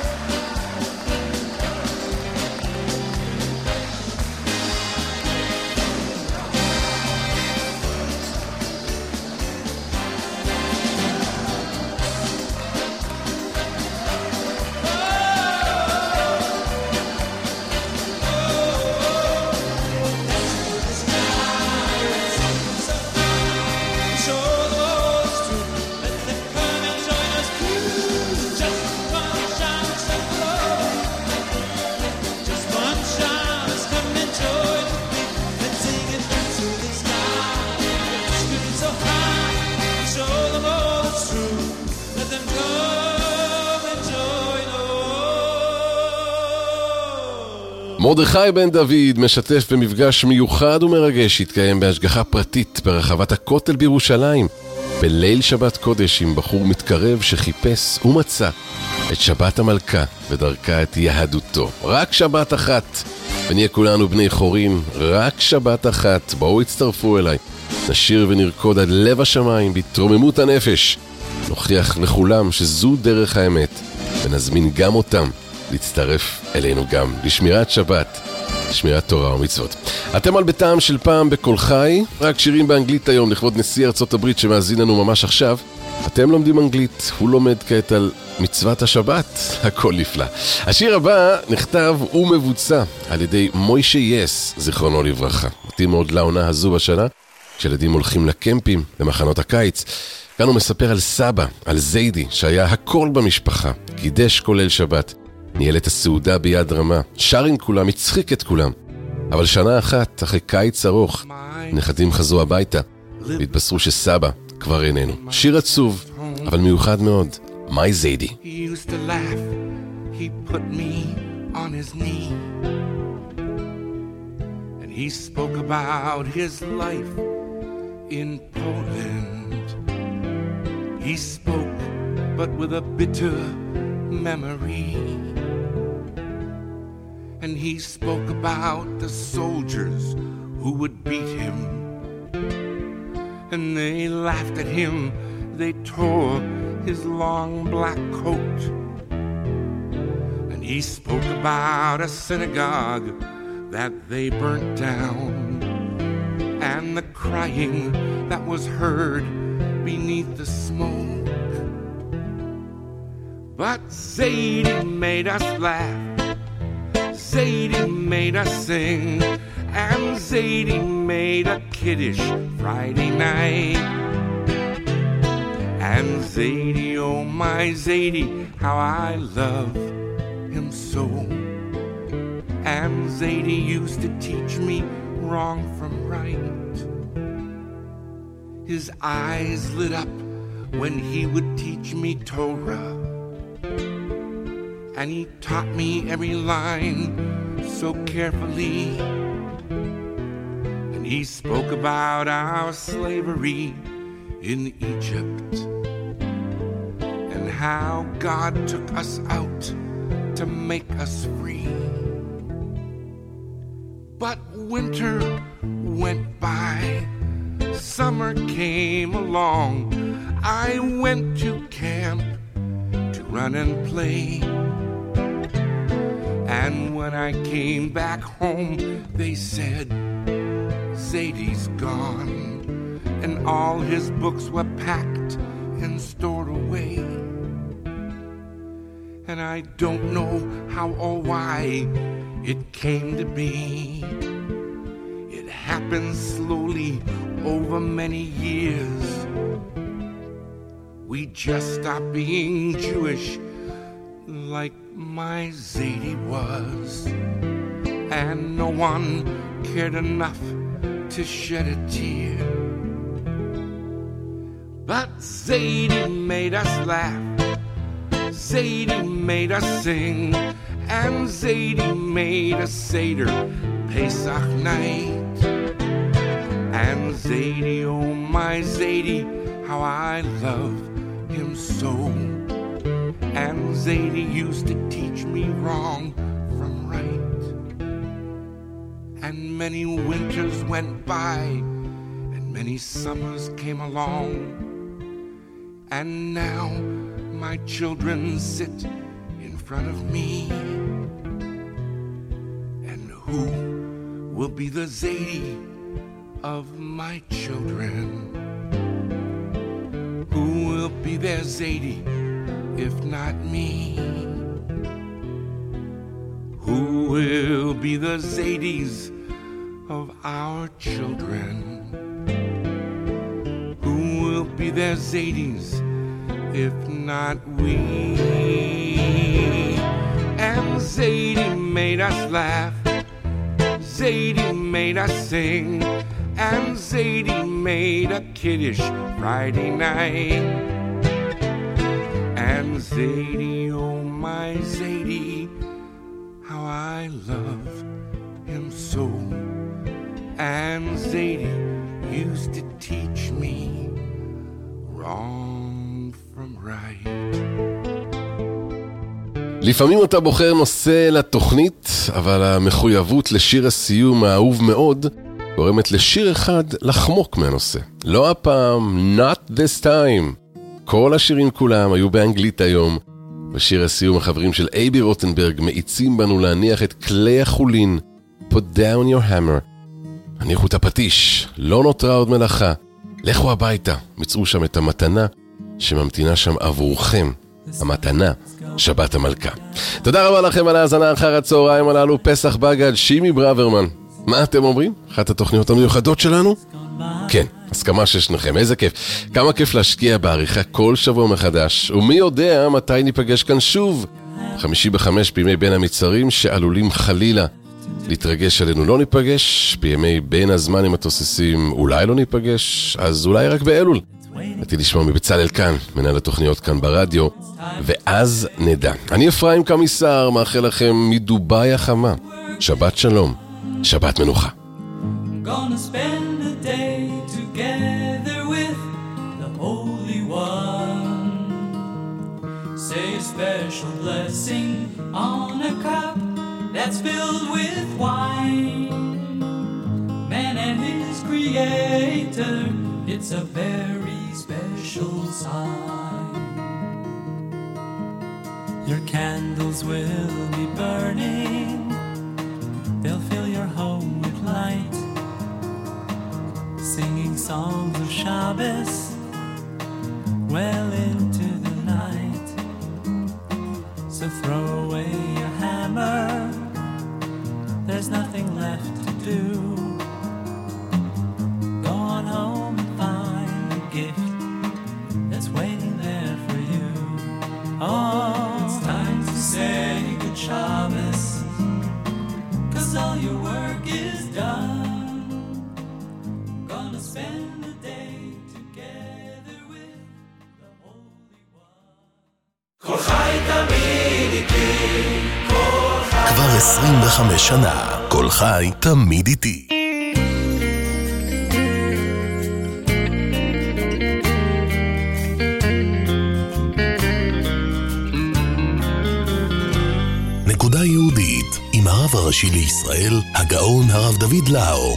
מרדכי בן דוד משתף במפגש מיוחד ומרגש שהתקיים בהשגחה פרטית ברחבת הכותל בירושלים בליל שבת קודש עם בחור מתקרב שחיפש ומצא את שבת המלכה ודרכה את יהדותו. רק שבת אחת, ונהיה כולנו בני חורים, רק שבת אחת. בואו הצטרפו אליי, נשיר ונרקוד עד לב השמיים בהתרוממות הנפש, נוכיח לכולם שזו דרך האמת, ונזמין גם אותם להצטרף אלינו גם לשמירת שבת, לשמירת תורה ומצוות. אתם על ביתם של פעם בכל חי, רק שירים באנגלית היום לכבוד נשיא ארצות הברית שמאזין לנו ממש עכשיו. אתם לומדים אנגלית, הוא לומד כעת על מצוות השבת, הכל נפלא. השיר הבא נכתב ומבוצע על ידי מוישה יס, זיכרונו לברכה. מתאים מאוד לעונה הזו בשנה, כשילדים הולכים לקמפים, למחנות הקיץ. כאן הוא מספר על סבא, על זיידי, שהיה הכל במשפחה, קידש כולל שבת. ניהל את הסעודה ביד רמה, שר עם כולם, הצחיק את כולם. אבל שנה אחת, אחרי קיץ ארוך, נכדים חזרו הביתה, והתבשרו שסבא כבר איננו. שיר עצוב, אבל מיוחד מאוד. My זיידי. He used to laugh, he put me on his knee, and he spoke about his life in Poland. He spoke, but with a bitter memory. And he spoke about the soldiers who would beat him, and they laughed at him, they tore his long black coat. And he spoke about a synagogue that they burnt down, and the crying that was heard beneath the smoke. But Zadie made us laugh, Zadie made us sing, and Zadie made a kiddish Friday night. And Zadie, oh my Zadie, how I love him so. And Zadie used to teach me wrong from right. His eyes lit up when he would teach me Torah, and he taught me every line so carefully. And he spoke about our slavery in Egypt, and how God took us out to make us free. But winter went by, summer came along. I went to camp to run and play. And when I came back home, they said, Zadie's gone, and all his books were packed and stored away. and I don't know how or why it came to be. It happened slowly over many years. We just stopped being Jewish like my Zadie was, and no one cared enough to shed a tear. But Zadie made us laugh, Zadie made us sing, and Zadie made a Seder Pesach night. And Zadie, oh my Zadie, how I love him so. And Zadie used to teach me wrong from right. And many winters went by, and many summers came along. And now my children sit in front of me. And who will be the Zadie of my children? Who will be their Zadie if not me? Who will be the Zadies of our children? Who will be their Zadies if not we? And Zadie made us laugh, Zadie made us sing, and Zadie made a kiddish Friday night. And Zadie, oh my Zadie, how I love him so. And Zadie used to teach me wrong from right. לפעמים אתה בוחר נושא לתוכנית, אבל המחויבות לשיר הסיום האהוב מאוד גורמת לשיר אחד לחמוק מהנושא. לא הפעם, not this time. כל השירים כולם היו באנגלית היום. בשיר הסיום החברים של אייבי רוטנברג מאיצים בנו להניח את כלי החולין. Put down your hammer. הניחו את הפטיש, לא נותרה עוד מלאכה. לכו הביתה, מצאו שם את המתנה שממתינה שם עבורכם. המתנה, שבת המלכה. תודה רבה לכם על ההאזנה אחר הצהריים הללו. פסח בגד, שימי ברוורמן. מה אתם אומרים? אחת התוכניות המיוחדות שלנו? כן, הסכמה של שניכם, איזה כיף. כמה כיף להשקיע בעריכה כל שבוע מחדש, ומי יודע מתי ניפגש כאן שוב. חמישי בחמש בימי בין המצרים שעלולים חלילה להתרגש עלינו. לא ניפגש בימי בין הזמן עם התוססים, אולי לא ניפגש, אז אולי רק באלול. נתי לשמוע מבצלאל כאן, מנהל התוכניות כאן ברדיו, ואז נדע. אני אפרים קמיסר, מאחל לכם מדובאי החמה. שבת שלום, שבת מנוחה. Gonna spend a day together with the Holy One. Say a special blessing on a cup that's filled with wine. Man and his creator, it's a very special sign. Your candles will be burning, they'll fill your home with light, singing songs of Shabbos well into the night. So throw away your hammer, there's nothing left to do. Go on home and find a gift that's waiting there for you. Oh, it's time to say good Shabbos, 'cause all your work is done. Gonna spend the day together with the Holy One. כל חי תמיד איתי, כל חי. כבר עשרים וחמש שנה, כל חי תמיד איתי. נקודה יהודית עם הרב הראשי לישראל, הגאון הרב דוד לאו.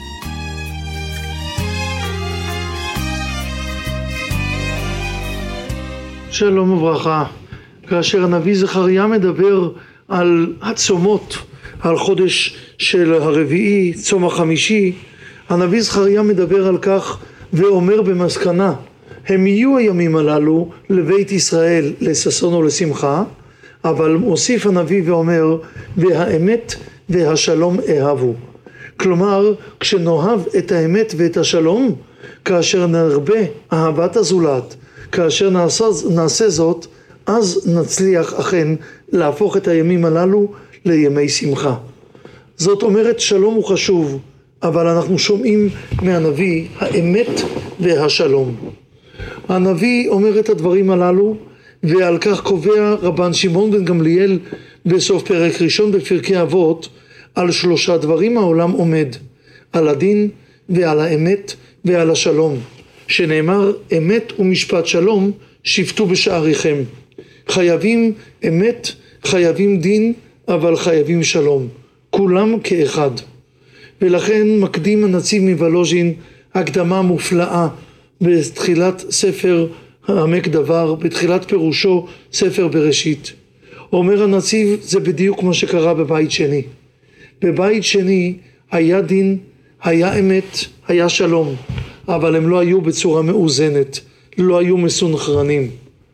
שלום וברכה. כאשר הנביא זכריה מדבר על הצומות, על חודש של הרביעי, צום החמישי, הנביא זכריה מדבר על כך ואומר במסקנה, הם יהיו הימים הללו לבית ישראל לששון ולשמחה, אבל מוסיף הנביא ואומר, והאמת והשלום אהבו. כלומר, כשנאהב את האמת ואת השלום, כאשר נרבה אהבת הזולת, כאשר נעשה, נעשה זאת, אז נצליח אכן להפוך את הימים הללו לימי שמחה. זאת אומרת, שלום הוא חשוב, אבל אנחנו שומעים מהנביא האמת והשלום. הנביא אומר את הדברים הללו, ועל כך קובע רבן שמעון בן גמליאל בסוף פרק ראשון בפרקי אבות, על שלושה דברים העולם עומד, על הדין ועל האמת ועל השלום, שנאמר אמת ומשפט שלום שפטו בשעריכם. חייבים אמת, חייבים דין, אבל חייבים שלום, כולם כאחד. ולכן מקדים הנציב מוולוז'ין הקדמה מופלאה בתחילת ספר העמק דבר, בתחילת פירושו ספר בראשית. אומר הנציב, זה בדיוק מה שקרה בבית שני. בבית שני היה דין, היה אמת, היה שלום, אבל הם לא היו בצורה מאוזנת, לא היו מסונכרנים.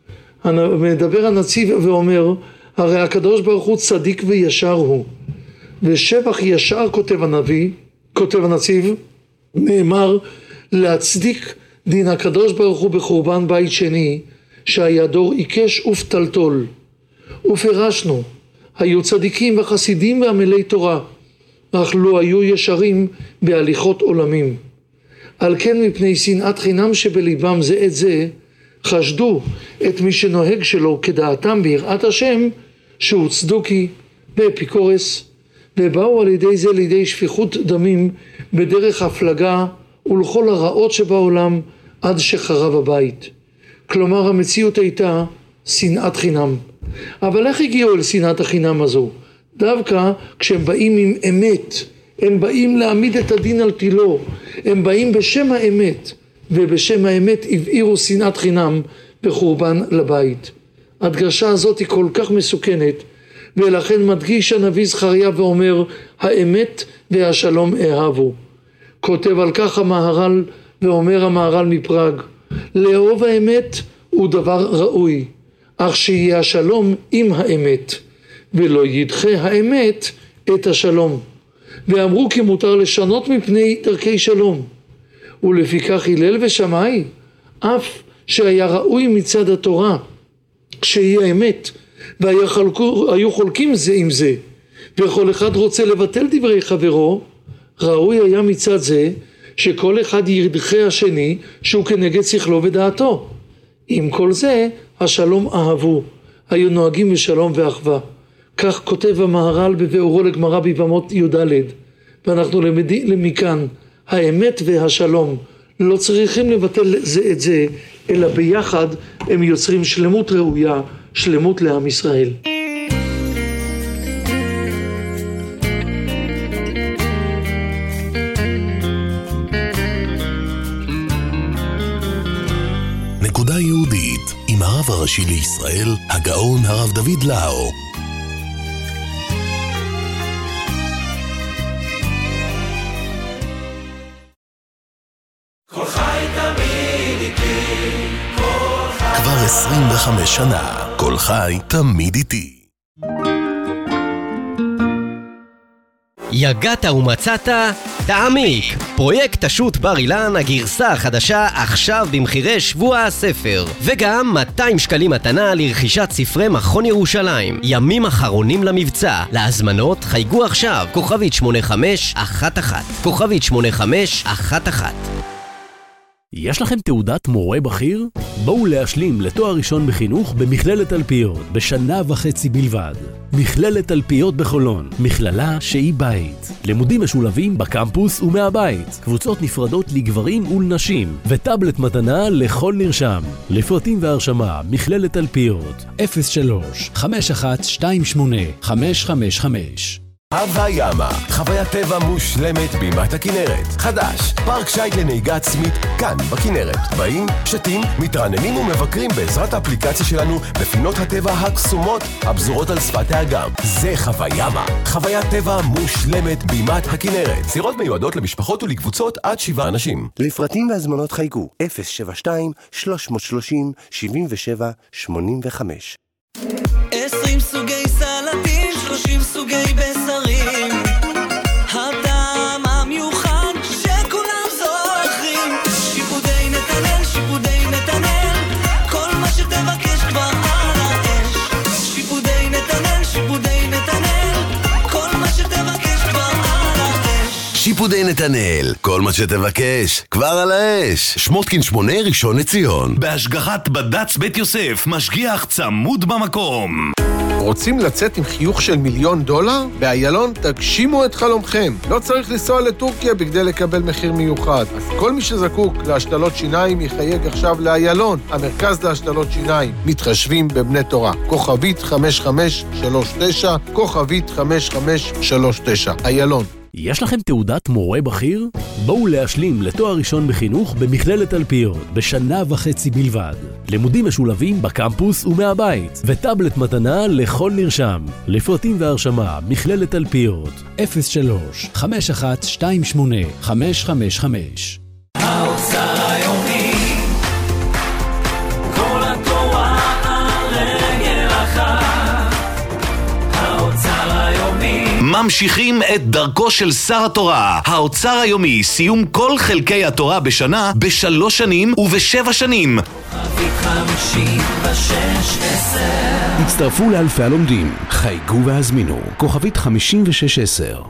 מדבר הנציב ואומר, הרי הקדוש ברוך הוא צדיק וישר הוא, ושבח ישר כותב הנביא, כותב הנציב, נאמר להצדיק דין הקדוש ברוך הוא בחורבן בית שני, שהיה דור עיקש ופתלתול. ופרשנו, היו צדיקים וחסידים ועמלי תורה, אך לא היו ישרים בהליכות עולמים. על כן מפני שנאת חינם שבליבם זה את זה, חשדו את מי שנוהג שלו כדעתם ביראת השם, שהוא צדוקי ואפיקורס, ובאו על ידי זה לידי שפיכות דמים בדרך הפלגה ולכל הרעות שבעולם עד שחרב הבית. כלומר המציאות הייתה שנאת חינם. אבל איך הגיעו אל שנאת החינם הזו? דווקא כשהם באים עם אמת, הם באים להעמיד את הדין על תילו, הם באים בשם האמת, ובשם האמת הבעירו שנאת חינם בחורבן לבית. הדגשה הזאת היא כל כך מסוכנת, ולכן מדגיש הנביא זכריה ואומר, האמת והשלום אהבו. כותב על כך המהר"ל ואומר המהר"ל מפראג, לאהוב האמת הוא דבר ראוי, אך שיהיה השלום עם האמת, ולא ידחה האמת את השלום. ואמרו כי מותר לשנות מפני דרכי שלום. ולפיכך הלל ושמאי, אף שהיה ראוי מצד התורה שיהיה אמת, והיו חולקים זה עם זה, וכל אחד רוצה לבטל דברי חברו, ראוי היה מצד זה שכל אחד ידחה השני שהוא כנגד שכלו ודעתו. עם כל זה השלום אהבו, היו נוהגים בשלום ואחווה. כך כותב המהר"ל בביאורו לגמרא בבמות י"ד, ואנחנו למדים מכאן, האמת והשלום לא צריכים לבטל זה את זה, אלא ביחד הם יוצרים שלמות ראויה, שלמות לעם ישראל. נקודה יהודית עם הרב הראשי לישראל, הגאון הרב דוד לאו. כבר עשרים וחמש שנה, כל חי תמיד איתי. יגעת ומצאת, תעמיק. פרויקט השו"ת בר אילן, הגרסה החדשה, עכשיו במחירי שבוע הספר. וגם מאתיים שקלים מתנה לרכישת ספרי מכון ירושלים. ימים אחרונים למבצע. להזמנות חייגו עכשיו, כוכבית שמונה חמש אחת אחת. כוכבית שמונה חמש אחת אחת. יש לכם תעודת מורה בכיר? בואו להשלים לתואר ראשון בחינוך במכללת תלפיות בשנה וחצי בלבד. מכללת תלפיות בחולון, מכללה שהיא בית. לימודים משולבים בקמפוס ומהבית. קבוצות נפרדות לגברים ולנשים, וטאבלט מתנה לכל נרשם. לפרטים והרשמה, מכללת תלפיות, אפס שלוש חמש אחת שתיים שמונה חמש חמש חמש. הוויאמה, חוויית טבע מושלמת בימת הכנרת. חדש, פארק שייט לנהיגה עצמית, כאן בכנרת. באים, שתים, מתרעננים ומבקרים בעזרת האפליקציה שלנו בפינות הטבע הקסומות, הבזורות על שפת האגם. זה חוויאמה, חוויית טבע מושלמת בימת הכנרת. סירות מיועדות למשפחות ולקבוצות עד שבעה אנשים. לפרטים והזמנות חייגו אפס שבע שתיים שלוש שלוש שלוש שבעים ושבע שמונים וחמש. עשרים סוגי קיפודי נתנאל, כל מה שתבקש, כבר על האש. שמוטקין שמונה, ראשון לציון. בהשגחת בד"ץ בית יוסף, משגיח צמוד במקום. רוצים לצאת עם חיוך של מיליון דולר? באיילון תגשימו את חלומכם. לא צריך לנסוע לטורקיה בכדי לקבל מחיר מיוחד. אז כל מי שזקוק להשתלות שיניים יחייג עכשיו לאיילון, המרכז להשתלות שיניים. מתחשבים בבני תורה. כוכבית חמש חמש שלוש תשע, כוכבית חמש חמש שלוש תשע. איילון. יש לכם תעודת מורה בכיר? בואו להשלים לתואר ראשון בחינוך במכללת תלפיות בשנה וחצי בלבד. לימודים משולבים בקמפוס ומהבית, וטאבלט מתנה לכל נרשם. לפרטים והרשמה, מכללת תלפיות, אפס שלוש חמש אחת שתיים שמונה חמש חמש חמש. האוצר היומי, כל התורה על רגל אחת. האוצר היומי, ממשיכים את דרכו של שר התורה. האוצר היומי, סיום כל חלקי התורה בשנה, בשלוש שנים ובשבע שנים. כוכבית חמישים ושש עשר. הצטרפו לאלפי הלומדים, חייגו והזמינו, כוכבית חמישים ושש עשר.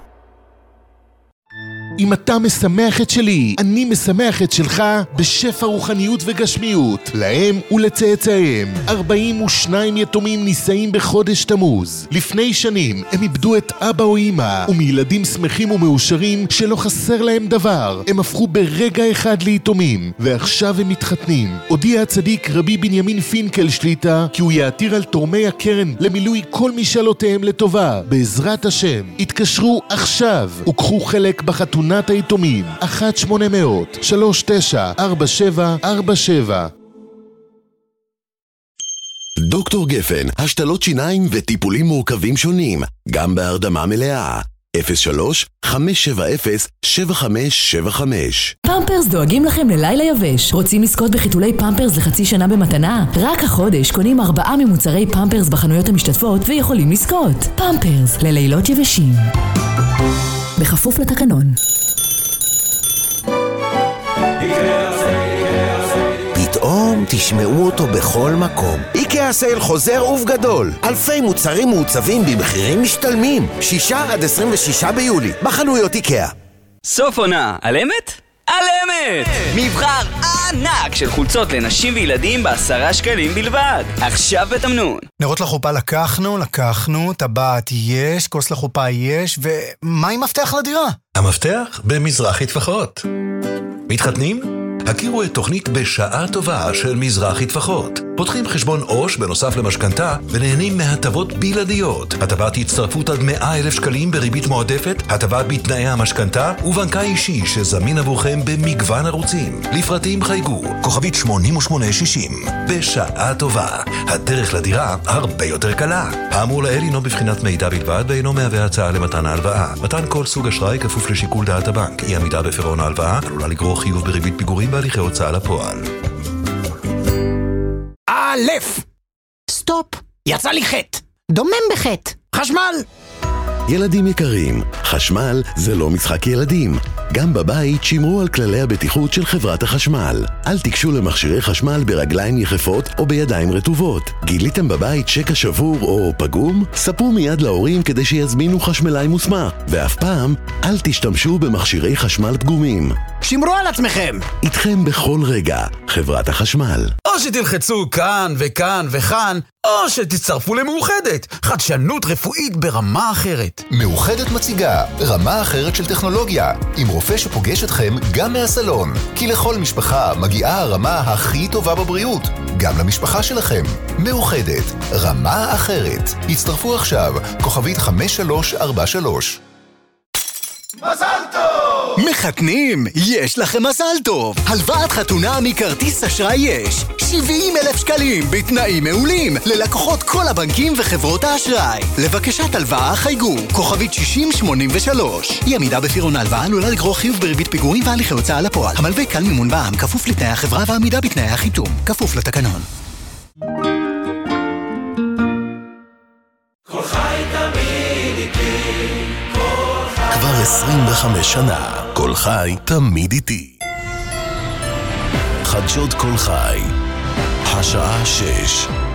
אם אתה משמח את שלי, אני משמח את שלך בשפע רוחניות וגשמיות, להם ולצאצאיהם. ארבעים ושניים יתומים נישאים בחודש תמוז. לפני שנים הם איבדו את אבא או אמא, ומילדים שמחים ומאושרים שלא חסר להם דבר. הם הפכו ברגע אחד ליתומים, ועכשיו הם מתחתנים. הודיע הצדיק רבי בנימין פינקל שליטה, כי הוא יעתיר על תורמי הקרן למילוי כל משאלותיהם לטובה. בעזרת השם, התקשרו עכשיו וקחו חלק בחתונה היתומים. אחת שמונה מאות שלוש תשע ארבע שבע ארבע שבע. דוקטור גפן, השתלות שיניים וטיפולים מורכבים שונים, גם בהרדמה מלאה. אפס שלוש חמש שבע אפס שבע חמש שבע חמש. פמפרס דואגים לכם ללילה יבש. רוצים לזכות בחיתולי פמפרס לחצי שנה במתנה? רק החודש קונים ארבעה ממוצרי פמפרס בחנויות המשתתפות ויכולים לזכות. פמפרס ללילות יבשים, בכפוף לתקנון. פתאום תשמעו אותו בכל מקום. איקאה סייל חוזר ובגדול. אלפי מוצרים מעוצבים במחירים משתלמים. שישה עד עשרים ושישה ביולי. בחנויות איקאה. סוף עונה, על אמת? על אמת! מבחר ענק של חולצות לנשים וילדים בעשרה שקלים בלבד. עכשיו בתמנון. נרות לחופה לקחנו, לקחנו, טבעת יש, כוס לחופה יש, ומה עם מפתח לדירה? המפתח במזרחי טפחות. מתחתנים? הכירו את תוכנית בשעה טובה של מזרחי טפחות. פותחים חשבון עו"ש בנוסף למשכנתה ונהנים מהטבות בלעדיות. הטבת הצטרפות עד מאה אלף שקלים בריבית מועדפת, הטבה בתנאי המשכנתה ובנקה אישי שזמין עבורכם במגוון ערוצים. לפרטים חייגו, כוכבית שמונים ושמונה שישים. בשעה טובה, הדרך לדירה הרבה יותר קלה. האמור לאל אינו בבחינת מידע בלבד ואינו מהווה הצעה למתן ההלוואה. מתן כל סוג אשראי כפוף לשיקול דעת הבנק. אי עמידה בפירעון ההלוואה עלולה לגרור חיוב בריבית פיגורים בהליכי הוצאה לפועל. א', סטופ, יצא לי חטא, דומם בחטא, חשמל. ילדים יקרים, חשמל זה לא משחק ילדים. גם בבית שמרו על כללי הבטיחות של חברת החשמל. אל תיגשו למכשירי חשמל ברגליים יחפות או בידיים רטובות. גיליתם בבית שקע שבור או פגום? ספרו מיד להורים כדי שיזמינו חשמלאי מוסמך. ואף פעם אל תשתמשו במכשירי חשמל פגומים. שמרו על עצמכם. איתכם בכל רגע, חברת החשמל. או שתלחצו כאן וכאן וכאן, או שתצטרפו למאוחדת. חדשנות רפואית ברמה אחרת. מאוחדת מציגה רמה אחרת של טכנולוגיה, עם רופא שפוגש אתכם גם מהסלון. כי לכל משפחה מגיעה הרמה הכי טובה בבריאות, גם למשפחה שלכם. מאוחדת, רמה אחרת. הצטרפו עכשיו, כוכבית חמש שלוש ארבע שלוש. מזל טוב! מחתנים, יש לכם מזל טוב. הלוואת חתונה מכרטיס אשראי יש. שבעים אלף שקלים בתנאים מעולים ללקוחות כל הבנקים וחברות האשראי. לבקשת הלוואה חייגו, כוכבית שישים שמונים ושלוש. אי עמידה בפירעון ההלוואה עלולה לגרור חיוב בריבית פיגורים והליכי הוצאה לפועל. המלווה כאן מימון בע"מ, כפוף לתנאי החברה ועמידה בתנאי החיתום, כפוף לתקנון. כל חי תמיד איתי, כל חי. כבר עשרים וחמש שנה, כל חי תמיד איתי. חדשות כל חי, השעה שש.